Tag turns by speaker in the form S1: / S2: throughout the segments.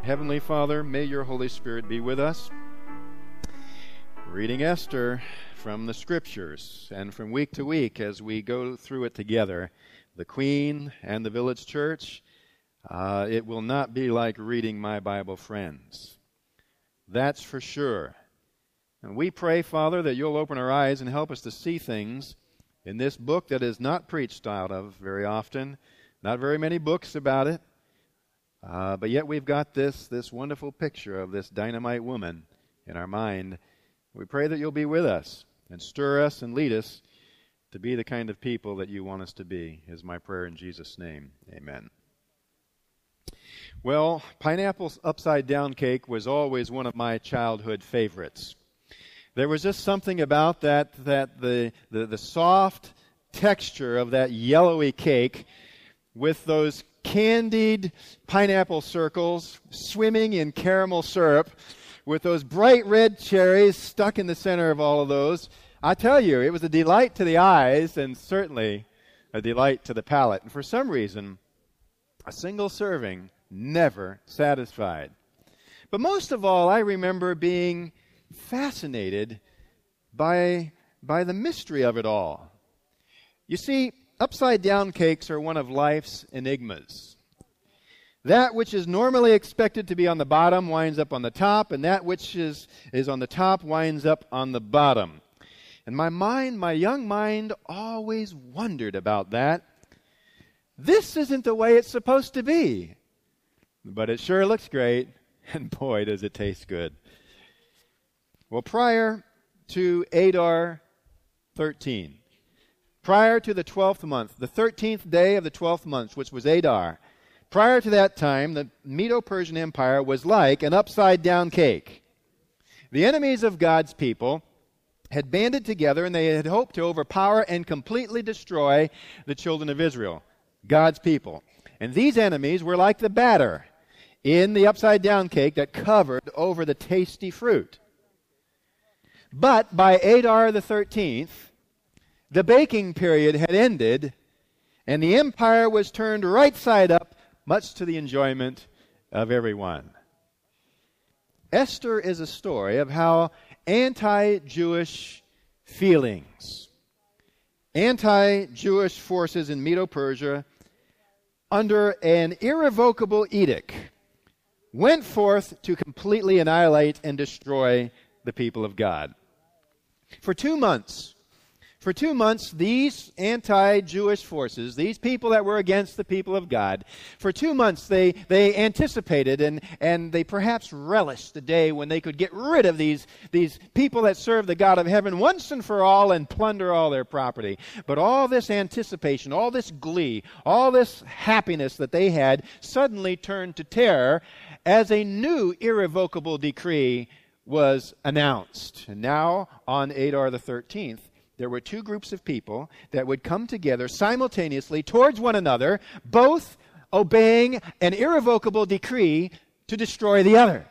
S1: Heavenly Father, may your Holy Spirit be with us. Reading Esther from the Scriptures, and from week to week as we go through it together, the Queen and the village church, it will not be like reading My Bible Friends. That's for sure. And we pray, Father, that you'll open our eyes and help us to see things in this book that is not preached out of very often. Not very many books about it. But yet we've got this wonderful picture of this dynamite woman in our mind. We pray that you'll be with us and stir us and lead us to be the kind of people that you want us to be, is my prayer in Jesus' name. Amen. Well, pineapple upside-down cake was always one of my childhood favorites. There was just something about that the soft texture of that yellowy cake with those candied pineapple circles swimming in caramel syrup with those bright red cherries stuck in the center of all of those. I tell you, it was a delight to the eyes and certainly a delight to the palate. And for some reason, a single serving never satisfied. But most of all, I remember being fascinated by the mystery of it all. You see, upside-down cakes are one of life's enigmas. That which is normally expected to be on the bottom winds up on the top, and that which is on the top winds up on the bottom. And my young mind, always wondered about that. This isn't the way it's supposed to be. But it sure looks great, and boy, does it taste good. Well, prior to Adar 13, prior to the 12th month, the 13th day of the 12th month, which was Adar, prior to that time, the Medo-Persian Empire was like an upside-down cake. The enemies of God's people had banded together, and they had hoped to overpower and completely destroy the children of Israel, God's people. And these enemies were like the batter in the upside-down cake that covered over the tasty fruit. But by Adar the 13th, the baking period had ended, and the empire was turned right side up, much to the enjoyment of everyone. Esther is a story of how anti-Jewish feelings, anti-Jewish forces in Medo-Persia, under an irrevocable edict, went forth to completely annihilate and destroy the people of God. For 2 months, these anti-Jewish forces, these people that were against the people of God, for 2 months they anticipated and they perhaps relished the day when they could get rid of these people that serve the God of heaven once and for all and plunder all their property. But all this anticipation, all this glee, all this happiness that they had suddenly turned to terror as a new irrevocable decree was announced. And now, on Adar the 13th, there were two groups of people that would come together simultaneously towards one another, both obeying an irrevocable decree to destroy the other.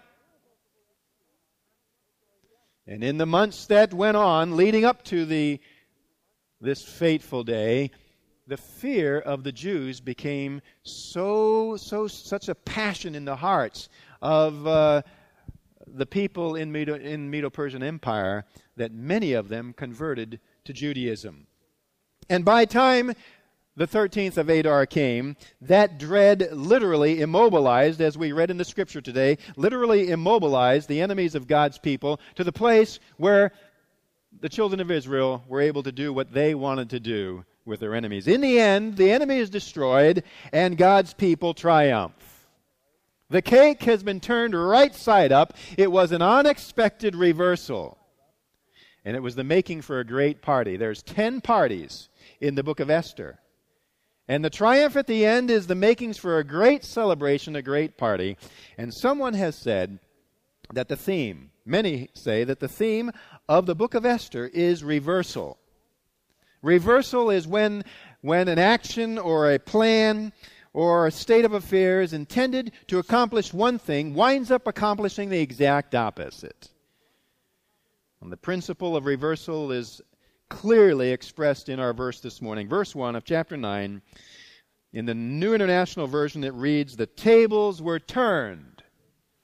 S1: And in the months that went on, leading up to this fateful day, the fear of the Jews became such a passion in the hearts of the people in Medo-Persian Empire that many of them converted to Judaism. And by the time the 13th of Adar came, that dread literally immobilized, as we read in the scripture today, literally immobilized the enemies of God's people to the place where the children of Israel were able to do what they wanted to do with their enemies. In the end, the enemy is destroyed and God's people triumph. The cake has been turned right side up. It was an unexpected reversal. And it was the making for a great party. There's 10 parties in the book of Esther. And the triumph at the end is the makings for a great celebration, a great party. And someone has said that the theme, many say that the theme of the book of Esther is reversal. Reversal is when an action or a plan or a state of affairs intended to accomplish one thing winds up accomplishing the exact opposite. And the principle of reversal is clearly expressed in our verse this morning. Verse 1 of chapter 9, in the New International Version, it reads, "The tables were turned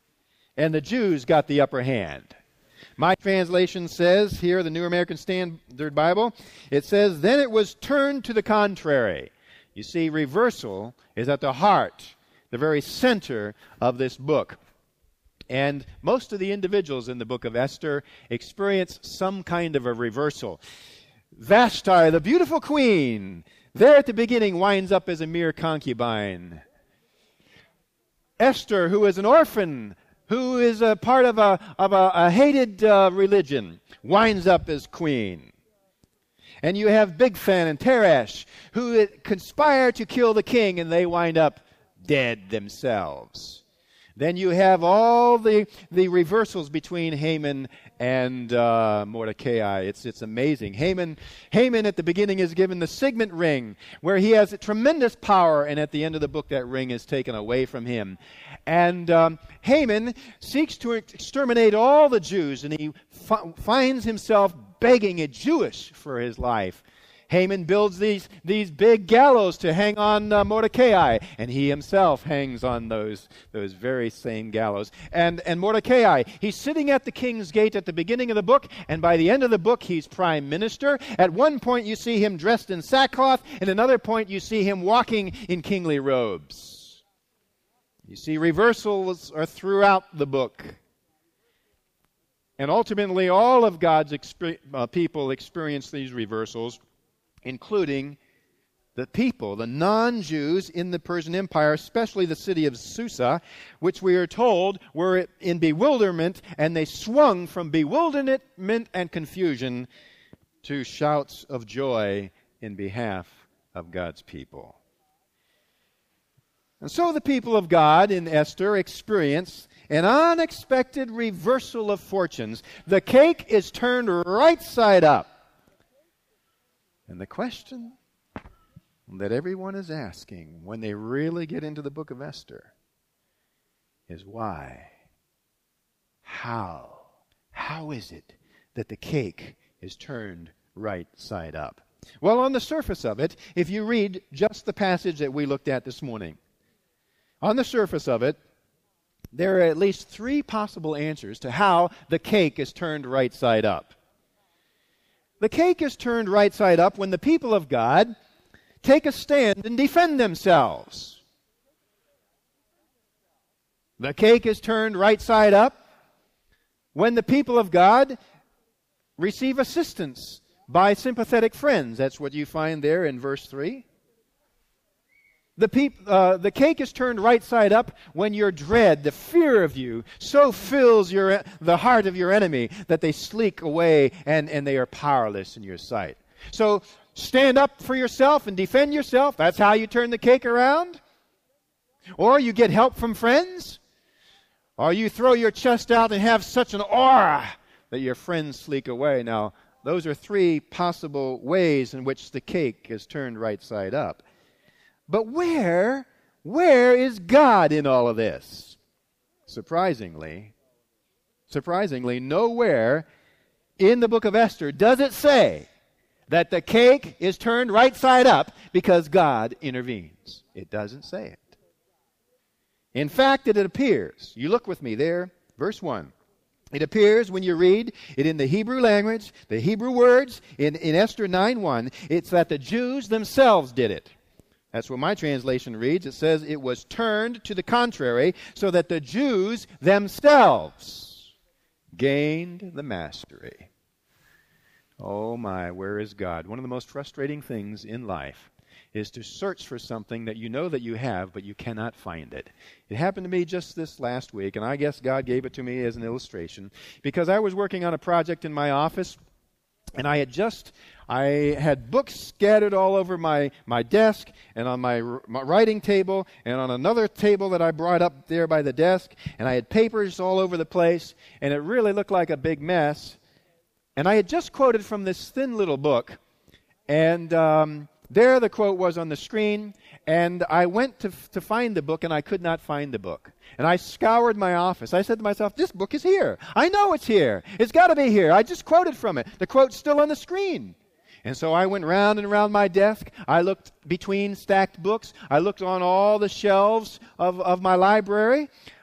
S1: and the Jews got the upper hand. My translation says here, the New American Standard Bible, it says, then it was turned to the contrary. You see, reversal is at the heart, the very center of this book. And most of the individuals in the book of Esther experience some kind of a reversal. Vashti, the beautiful queen, there at the beginning winds up as a mere concubine. Esther, who is an orphan, who is a part of a hated religion, winds up as queen. And you have Bigthan and Teresh, who conspire to kill the king, and they wind up dead themselves. Then you have all the reversals between Haman and Mordecai. It's amazing. Haman at the beginning is given the signet ring, where he has tremendous power, and at the end of the book that ring is taken away from him. And Haman seeks to exterminate all the Jews, and he finds himself begging a Jewish for his life. Haman builds these big gallows to hang on Mordecai, and he himself hangs on those very same gallows. And Mordecai, he's sitting at the king's gate at the beginning of the book, and by the end of the book, he's prime minister. At one point, you see him dressed in sackcloth, and another point, you see him walking in kingly robes. You see, reversals are throughout the book. And ultimately, all of God's people experience these reversals, including the people, the non-Jews in the Persian Empire, especially the city of Susa, which we are told were in bewilderment, and they swung from bewilderment and confusion to shouts of joy in behalf of God's people. And so the people of God in Esther experience an unexpected reversal of fortunes. The cake is turned right side up. And the question that everyone is asking when they really get into the book of Esther is why? How? How is it that the cake is turned right side up? Well, on the surface of it, if you read just the passage that we looked at this morning, on the surface of it, there are at least three possible answers to how the cake is turned right side up. The cake is turned right side up when the people of God take a stand and defend themselves. The cake is turned right side up when the people of God receive assistance by sympathetic friends. That's what you find there in verse 3. The cake is turned right side up when your dread, the fear of you, so fills the heart of your enemy that they slink away and they are powerless in your sight. So stand up for yourself and defend yourself. That's how you turn the cake around. Or you get help from friends. Or you throw your chest out and have such an aura that your friends slink away. Now, those are three possible ways in which the cake is turned right side up. But where is God in all of this? Surprisingly, nowhere in the book of Esther does it say that the cake is turned right side up because God intervenes. It doesn't say it. In fact, it appears, you look with me there, verse 1. It appears when you read it in the Hebrew language, the Hebrew words, in Esther 9:1, it's that the Jews themselves did it. That's what my translation reads. It says it was turned to the contrary so that the Jews themselves gained the mastery. Oh my, where is God? One of the most frustrating things in life is to search for something that you know that you have, but you cannot find it. It happened to me just this last week, and I guess God gave it to me as an illustration, because I was working on a project in my office, and I had books scattered all over my desk and on my writing table and on another table that I brought up there by the desk, and I had papers all over the place, and it really looked like a big mess. And I had just quoted from this thin little book, and there the quote was on the screen, and I went to find the book, and I could not find the book. And I scoured my office. I said to myself, this book is here. I know it's here. It's got to be here. I just quoted from it. The quote's still on the screen. And so I went round and around my desk. I looked between stacked books. I looked on all the shelves of my library.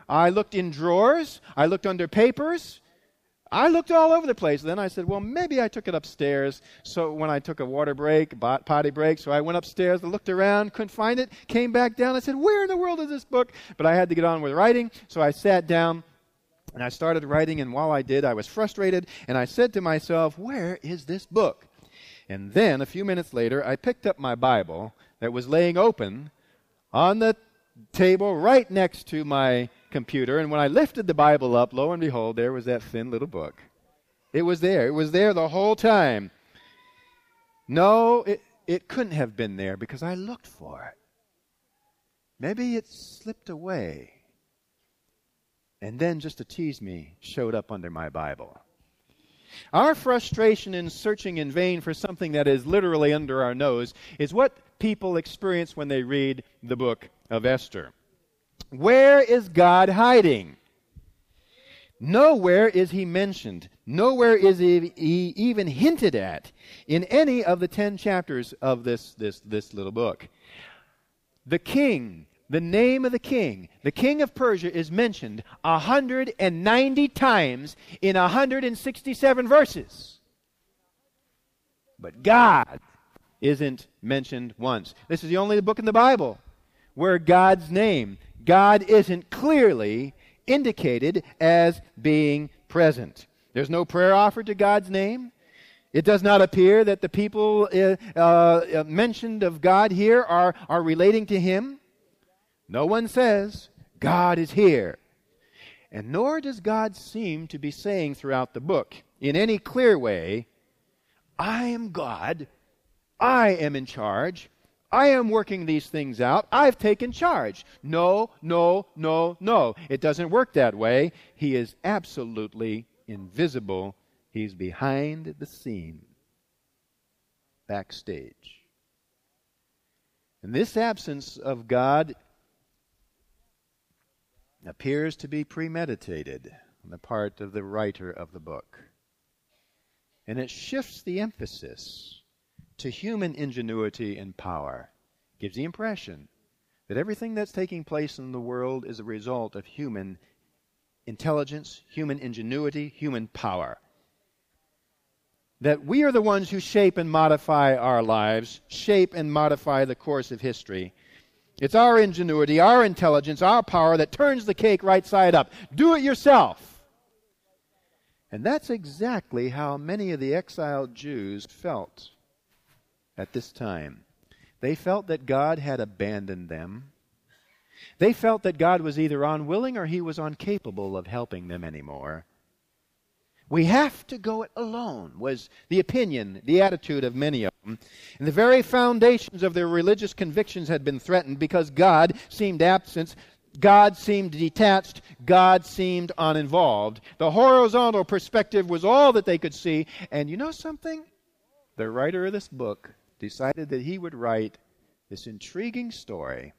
S1: I looked in drawers. I looked under papers. I looked all over the place. Then I said, well, maybe I took it upstairs. So when I took a water break, potty break, so I went upstairs, looked around, couldn't find it, came back down. I said, where in the world is this book? But I had to get on with writing, so I sat down and I started writing. And while I did, I was frustrated. And I said to myself, where is this book? And then a few minutes later, I picked up my Bible that was laying open on the table right next to my computer, and when I lifted the Bible up, lo and behold, there was that thin little book. It was there. It was there the whole time. No, it couldn't have been there because I looked for it. Maybe it slipped away. And then, just to tease me, showed up under my Bible. Our frustration in searching in vain for something that is literally under our nose is what people experience when they read the book of Esther. Where is God hiding? Nowhere is he mentioned. Nowhere is he even hinted at in any of the 10 chapters of this little book. The king, the name of the king of Persia, is mentioned 190 times in 167 verses. But God isn't mentioned once. This is the only book in the Bible where God isn't clearly indicated as being present. There's no prayer offered to God's name. It does not appear that the people mentioned of God here are relating to him. No one says, God is here. And nor does God seem to be saying throughout the book in any clear way, I am God, I am in charge, I am working these things out. I've taken charge. No, no, no, no. It doesn't work that way. He is absolutely invisible. He's behind the scene, backstage. And this absence of God appears to be premeditated on the part of the writer of the book. And it shifts the emphasis to human ingenuity and power. Gives the impression that everything that's taking place in the world is a result of human intelligence, human ingenuity, human power. That we are the ones who shape and modify our lives, shape and modify the course of history. It's our ingenuity, our intelligence, our power that turns the cake right side up. Do it yourself. And that's exactly how many of the exiled Jews felt at this time. They felt that God had abandoned them. They felt that God was either unwilling or he was incapable of helping them anymore. We have to go it alone, was the opinion, the attitude of many of them. And the very foundations of their religious convictions had been threatened because God seemed absent, God seemed detached, God seemed uninvolved. The horizontal perspective was all that they could see. And you know something? The writer of this book decided that he would write this intriguing story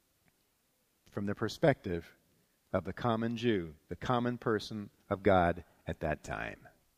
S1: from the perspective of the common Jew, the common person of God at that time.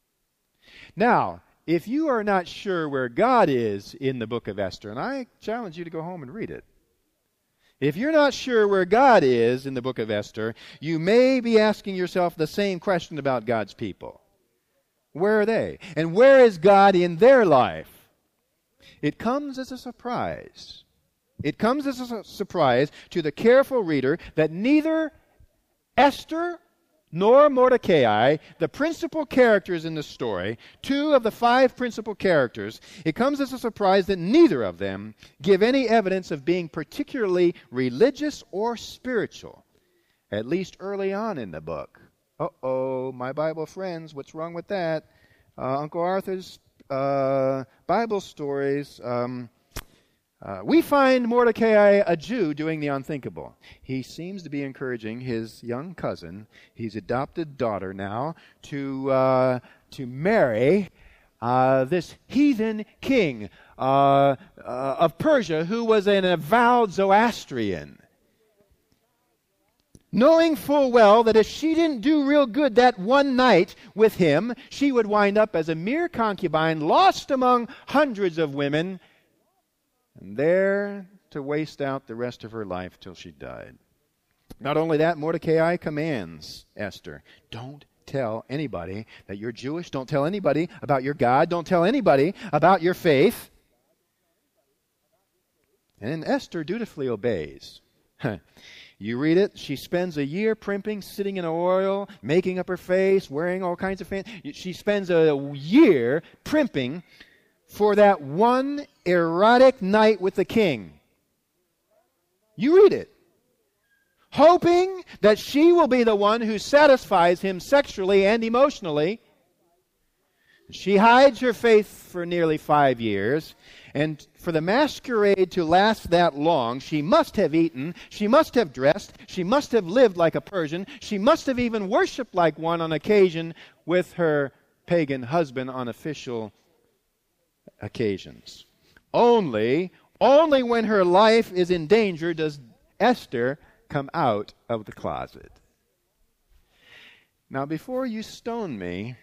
S1: Now, if you are not sure where God is in the book of Esther, and I challenge you to go home and read it. If you're not sure where God is in the book of Esther, you may be asking yourself the same question about God's people. Where are they? And where is God in their life? It comes as a surprise. It comes as a surprise to the careful reader that neither Esther nor Mordecai, the principal characters in the story, 2 of the 5 principal characters, it comes as a surprise that neither of them give any evidence of being particularly religious or spiritual, at least early on in the book. Uh-oh, my Bible friends, what's wrong with that? Uncle Arthur's Bible stories. We find Mordecai a Jew doing the unthinkable. He seems to be encouraging his young cousin, his adopted daughter now, to marry this heathen king of Persia who was an avowed Zoroastrian. Knowing full well that if she didn't do real good that one night with him, she would wind up as a mere concubine, lost among hundreds of women, and there to waste out the rest of her life till she died. Not only that, Mordecai commands Esther, don't tell anybody that you're Jewish. Don't tell anybody about your God. Don't tell anybody about your faith. And Esther dutifully obeys. You read it, she spends a year primping, sitting in oil, making up her face, wearing all kinds of fancy. She spends a year primping for that one erotic night with the king. You read it. Hoping that she will be the one who satisfies him sexually and emotionally. She hides her faith for nearly 5 years. And for the masquerade to last that long, she must have eaten, she must have dressed, she must have lived like a Persian, she must have even worshipped like one on occasion with her pagan husband on official occasions. Only when her life is in danger does Esther come out of the closet. Now, before you stone me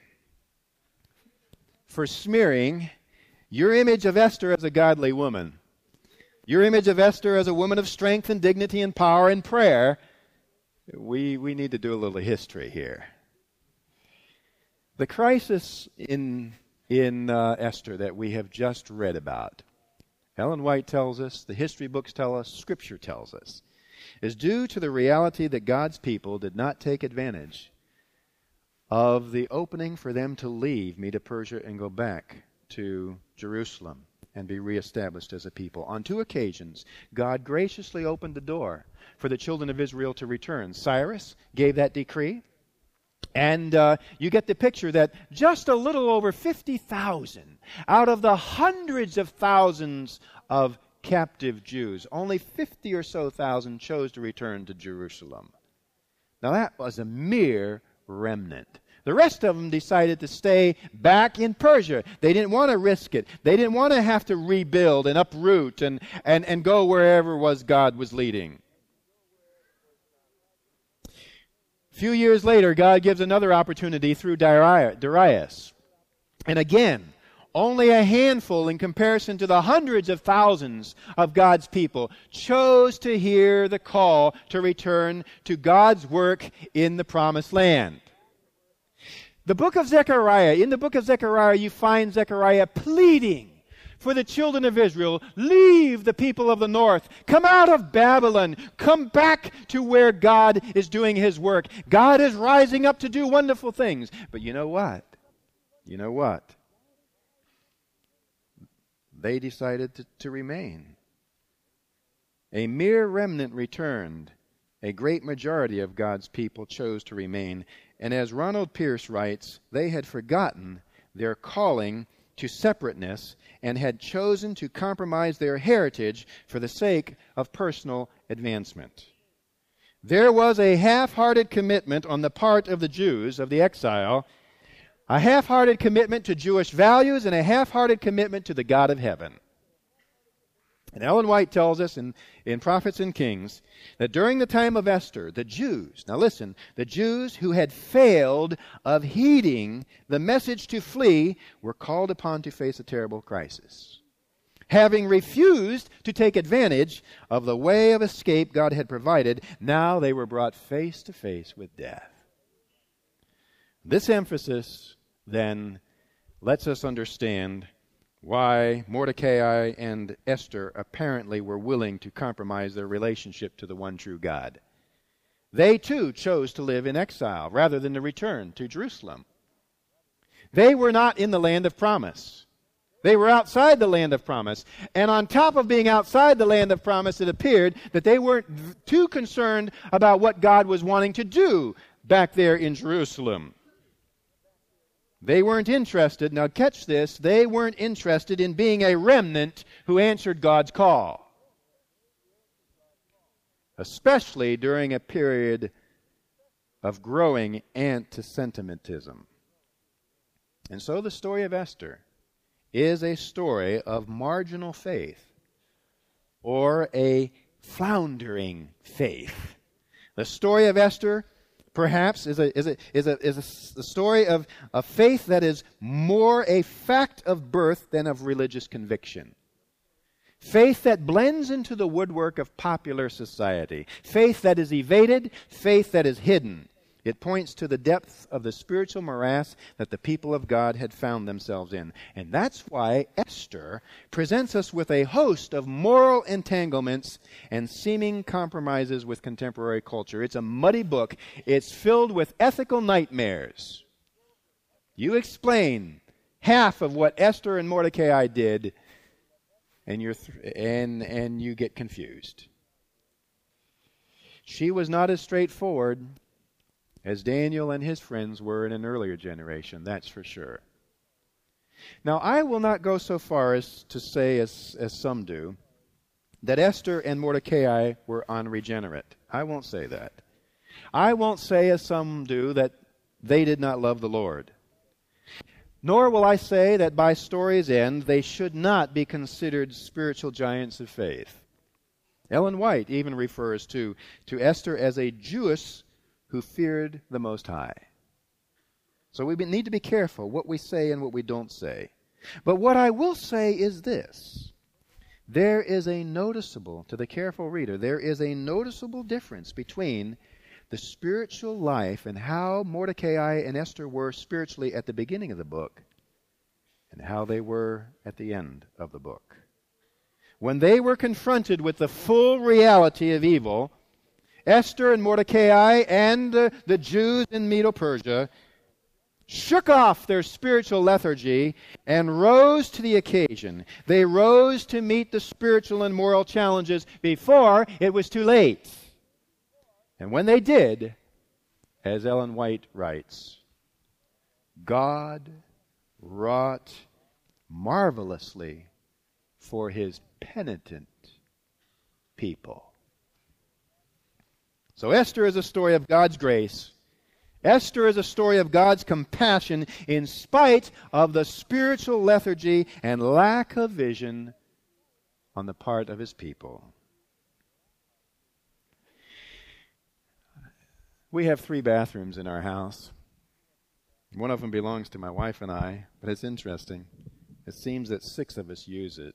S1: for smearing your image of Esther as a godly woman, your image of Esther as a woman of strength and dignity and power and prayer, we need to do a little history here. The crisis in Esther that we have just read about, Ellen White tells us, the history books tell us, Scripture tells us, is due to the reality that God's people did not take advantage of the opening for them to leave Medo-Persia and go back to Jerusalem and be reestablished as a people. On 2 occasions, God graciously opened the door for the children of Israel to return. Cyrus gave that decree, and you get the picture that just a little over 50,000 out of the hundreds of thousands of captive Jews, only 50 or so thousand chose to return to Jerusalem. Now that was a mere remnant. The rest of them decided to stay back in Persia. They didn't want to risk it. They didn't want to have to rebuild and uproot and go wherever God was leading. A few years later, God gives another opportunity through Darius. And again, only a handful in comparison to the hundreds of thousands of God's people chose to hear the call to return to God's work in the promised land. In the book of Zechariah, you find Zechariah pleading for the children of Israel, leave the people of the north, come out of Babylon, come back to where God is doing his work. God is rising up to do wonderful things. But you know what? They decided to remain. A mere remnant returned. A great majority of God's people chose to remain. And as Ronald Pierce writes, they had forgotten their calling to separateness and had chosen to compromise their heritage for the sake of personal advancement. There was a half-hearted commitment on the part of the Jews of the exile, a half-hearted commitment to Jewish values and a half-hearted commitment to the God of heaven. And Ellen White tells us in Prophets and Kings that during the time of Esther, the Jews, now listen, the Jews who had failed of heeding the message to flee were called upon to face a terrible crisis. Having refused to take advantage of the way of escape God had provided, now they were brought face to face with death. This emphasis then lets us understand why Mordecai and Esther apparently were willing to compromise their relationship to the one true God. They too chose to live in exile rather than to return to Jerusalem. They were not in the land of promise. They were outside the land of promise. And on top of being outside the land of promise, it appeared that they weren't too concerned about what God was wanting to do back there in Jerusalem. They weren't interested, now catch this, they weren't interested in being a remnant who answered God's call. Especially during a period of growing anti-Semitism. And so the story of Esther is a story of marginal faith or a floundering faith. The story of Esther perhaps is a story of a faith that is more a fact of birth than of religious conviction. Faith that blends into the woodwork of popular society. Faith that is evaded, faith that is hidden. It points to the depth of the spiritual morass that the people of God had found themselves in. And that's why Esther presents us with a host of moral entanglements and seeming compromises with contemporary culture. It's a muddy book. It's filled with ethical nightmares. You explain half of what Esther and Mordecai did, and you get confused. She was not as straightforward as Daniel and his friends were in an earlier generation, that's for sure. Now, I will not go so far as to say, as some do, that Esther and Mordecai were unregenerate. I won't say that. I won't say, as some do, that they did not love the Lord. Nor will I say that by story's end they should not be considered spiritual giants of faith. Ellen White even refers to Esther as a Jewess who feared the Most High. So we need to be careful what we say and what we don't say. But what I will say is this. There is a noticeable, to the careful reader, there is a noticeable difference between the spiritual life and how Mordecai and Esther were spiritually at the beginning of the book and how they were at the end of the book. When they were confronted with the full reality of evil, Esther and Mordecai and the Jews in Medo-Persia shook off their spiritual lethargy and rose to the occasion. They rose to meet the spiritual and moral challenges before it was too late. And when they did, as Ellen White writes, God wrought marvelously for his penitent people. So Esther is a story of God's grace. Esther is a story of God's compassion in spite of the spiritual lethargy and lack of vision on the part of his people. We have 3 bathrooms in our house. One of them belongs to my wife and I, but it's interesting. It seems that 6 of us use it.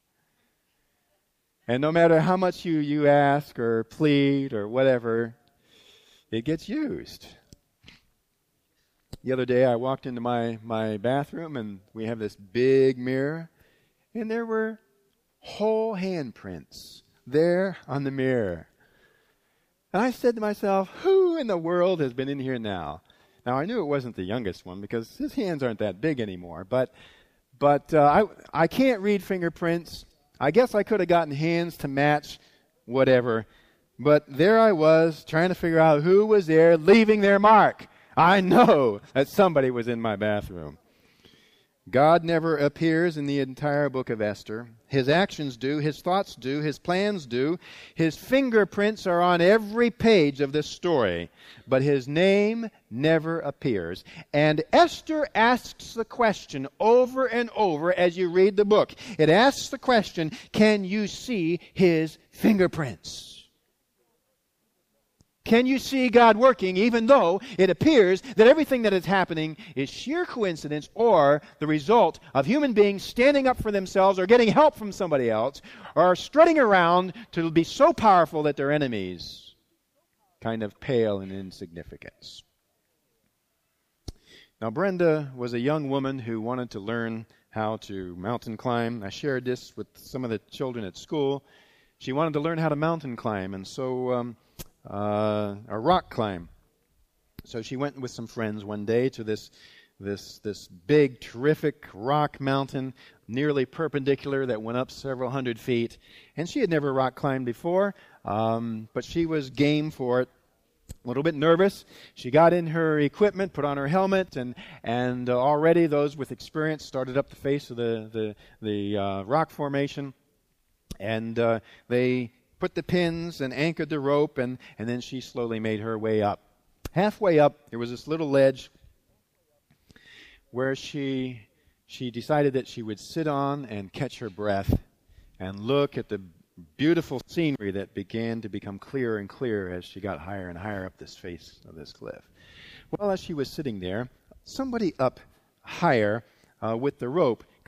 S1: And no matter how much you ask or plead or whatever, it gets used. The other day I walked into my bathroom and we have this big mirror, and there were whole handprints there on the mirror. And I said to myself, who in the world has been in here now? Now, I knew it wasn't the youngest one because his hands aren't that big anymore. But I can't read fingerprints. I guess I could have gotten hands to match whatever. But there I was trying to figure out who was there leaving their mark. I know that somebody was in my bathroom. God never appears in the entire book of Esther. His actions do, his thoughts do, his plans do. His fingerprints are on every page of this story, but his name never appears. And Esther asks the question over and over as you read the book. It asks the question, can you see his fingerprints? Can you see God working even though it appears that everything that is happening is sheer coincidence or the result of human beings standing up for themselves or getting help from somebody else or strutting around to be so powerful that their enemies kind of pale in insignificance? Now, Brenda was a young woman who wanted to learn how to mountain climb. I shared this with some of the children at school. She wanted to learn how to mountain climb, and so a rock climb. So she went with some friends one day to this big, terrific rock mountain, nearly perpendicular, that went up several hundred feet. And she had never rock climbed before, but she was game for it. A little bit nervous. She got in her equipment, put on her helmet, and already those with experience started up the face of the rock formation, and they put the pins and anchored the rope, and then she slowly made her way up. Halfway up, there was this little ledge where she decided that she would sit on and catch her breath and look at the beautiful scenery that began to become clearer and clearer as she got higher and higher up this face of this cliff. Well, as she was sitting there, somebody up higher with the rope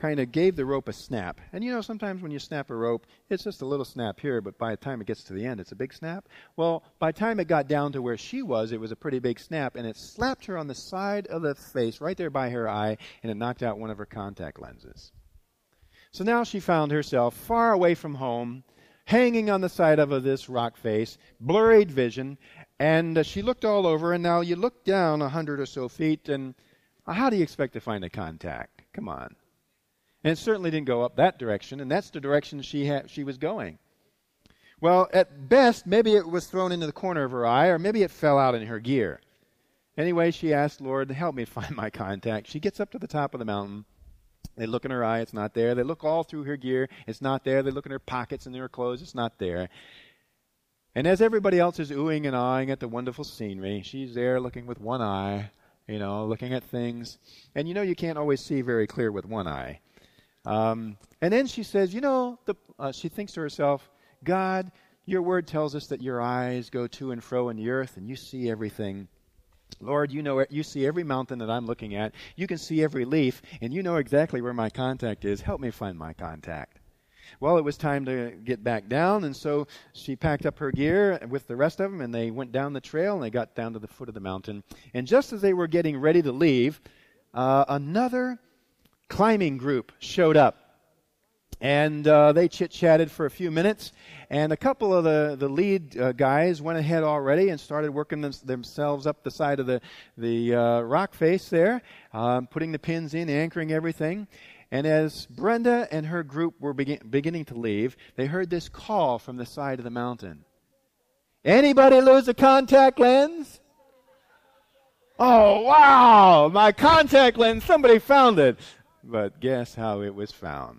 S1: kind of gave the rope a snap. And you know, sometimes when you snap a rope, it's just a little snap here, but by the time it gets to the end, it's a big snap. Well, by the time it got down to where she was, it was a pretty big snap, and it slapped her on the side of the face, right there by her eye, and it knocked out one of her contact lenses. So now she found herself far away from home, hanging on the side of this rock face, blurred vision, and she looked all over, and now you look down 100 or so feet, and how do you expect to find a contact? Come on. And it certainly didn't go up that direction, and that's the direction she was going. Well, at best, maybe it was thrown into the corner of her eye, or maybe it fell out in her gear. Anyway, she asked, Lord, help me find my contact. She gets up to the top of the mountain. They look in her eye, it's not there. They look all through her gear, it's not there. They look in her pockets and in her clothes, it's not there. And as everybody else is oohing and ahhing at the wonderful scenery, she's there looking with one eye, looking at things. And you can't always see very clear with one eye. And then she says, she thinks to herself, God, your word tells us that your eyes go to and fro in the earth and you see everything. Lord, you see every mountain that I'm looking at. You can see every leaf, and you know exactly where my contact is. Help me find my contact. Well, it was time to get back down, and so she packed up her gear with the rest of them, and they went down the trail, and they got down to the foot of the mountain. And just as they were getting ready to leave, another climbing group showed up. And they chit-chatted for a few minutes, and a couple of the lead guys went ahead already and started working themselves up the side of the rock face there, putting the pins in, anchoring everything. And as Brenda and her group were beginning to leave, they heard this call from the side of the mountain. Anybody lose a contact lens? Oh, wow! My contact lens, somebody found it. But guess how it was found?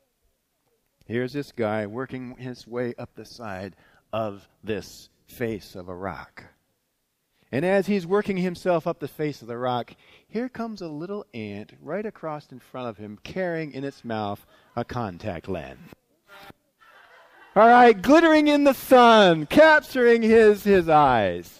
S1: Here's this guy working his way up the side of this face of a rock. And as he's working himself up the face of the rock, here comes a little ant right across in front of him, carrying in its mouth a contact lens. All right, glittering in the sun, capturing his eyes.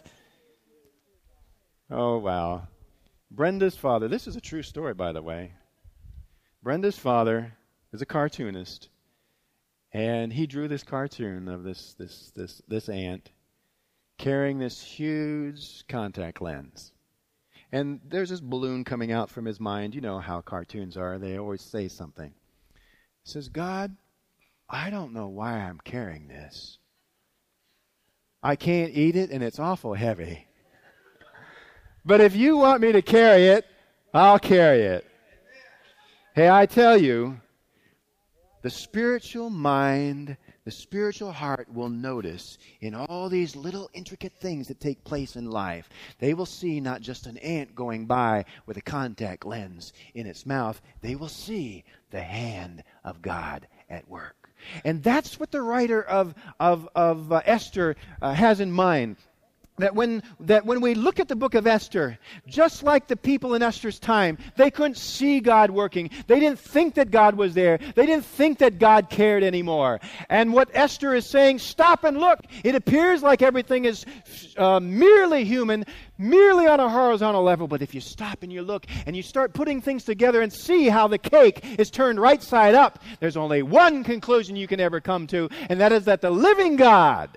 S1: Oh, wow. Brenda's father, this is a true story, by the way. Brenda's father is a cartoonist. And he drew this cartoon of this ant carrying this huge contact lens. And there's this balloon coming out from his mind. You know how cartoons are. They always say something. He says, God, I don't know why I'm carrying this. I can't eat it, and it's awful heavy. But if you want me to carry it, I'll carry it. Hey, I tell you, the spiritual mind, the spiritual heart will notice in all these little intricate things that take place in life. They will see not just an ant going by with a contact lens in its mouth. They will see the hand of God at work. And that's what the writer of Esther has in mind. That when we look at the book of Esther, just like the people in Esther's time, they couldn't see God working. They didn't think that God was there. They didn't think that God cared anymore. And what Esther is saying, stop and look. It appears like everything is merely human, merely on a horizontal level. But if you stop and you look and you start putting things together and see how the cake is turned right side up, there's only one conclusion you can ever come to, and that is that the living God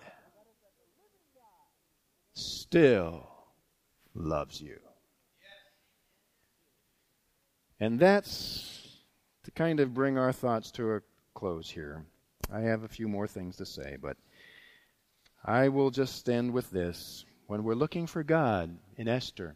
S1: still loves you. And that's to kind of bring our thoughts to a close here. I have a few more things to say, but I will just end with this. When we're looking for God in Esther,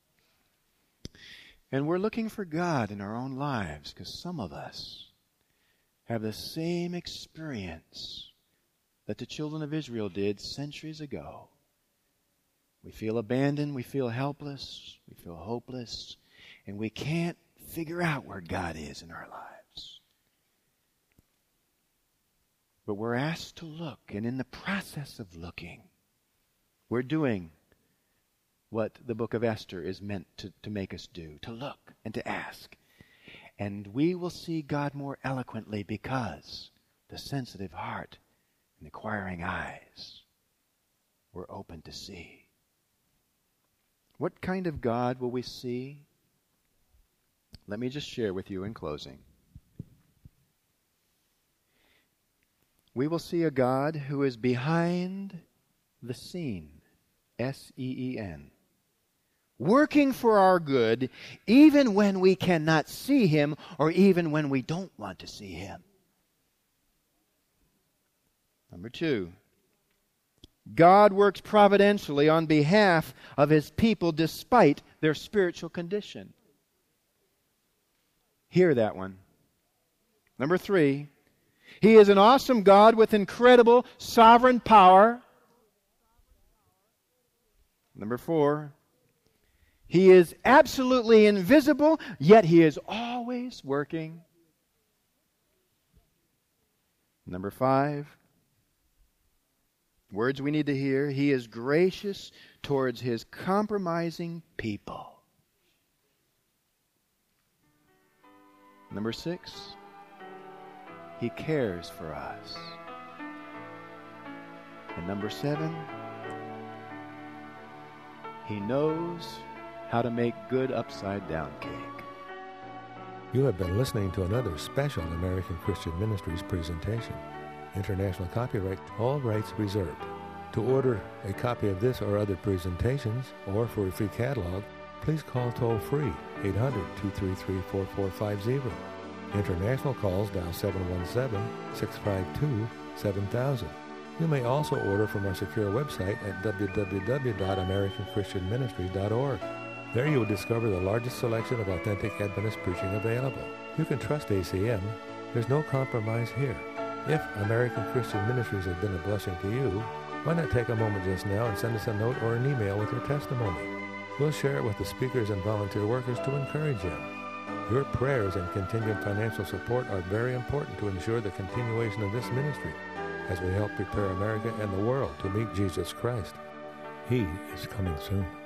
S1: and we're looking for God in our own lives, because some of us have the same experience that the children of Israel did centuries ago. We feel abandoned, we feel helpless, we feel hopeless, and we can't figure out where God is in our lives. But we're asked to look, and in the process of looking, we're doing what the book of Esther is meant to make us do, to look and to ask. And we will see God more eloquently because the sensitive heart and inquiring eyes were open to see. What kind of God will we see? Let me just share with you in closing. we will see a God who is behind the scene, S-E-E-N, working for our good even when we cannot see Him or even when we don't want to see Him. Number 2, God works providentially on behalf of His people despite their spiritual condition. Hear that one. Number 3, He is an awesome God with incredible sovereign power. Number 4, He is absolutely invisible, yet He is always working. Number 5, words we need to hear, He is gracious towards His compromising people. Number 6, He cares for us. And number 7, He knows how to make good upside-down cake.
S2: You have been listening to another special American Christian Ministries presentation. International copyright, all rights reserved. To order a copy of this or other presentations, or for a free catalog, please call toll-free 800-233-4450. International calls dial 717-652-7000. You may also order from our secure website at www.americanchristianministry.org. There you will discover the largest selection of authentic Adventist preaching available. You can trust ACM. There's no compromise here. If American Christian Ministries has been a blessing to you, why not take a moment just now and send us a note or an email with your testimony? We'll share it with the speakers and volunteer workers to encourage them. Your prayers and continued financial support are very important to ensure the continuation of this ministry as we help prepare America and the world to meet Jesus Christ. He is coming soon.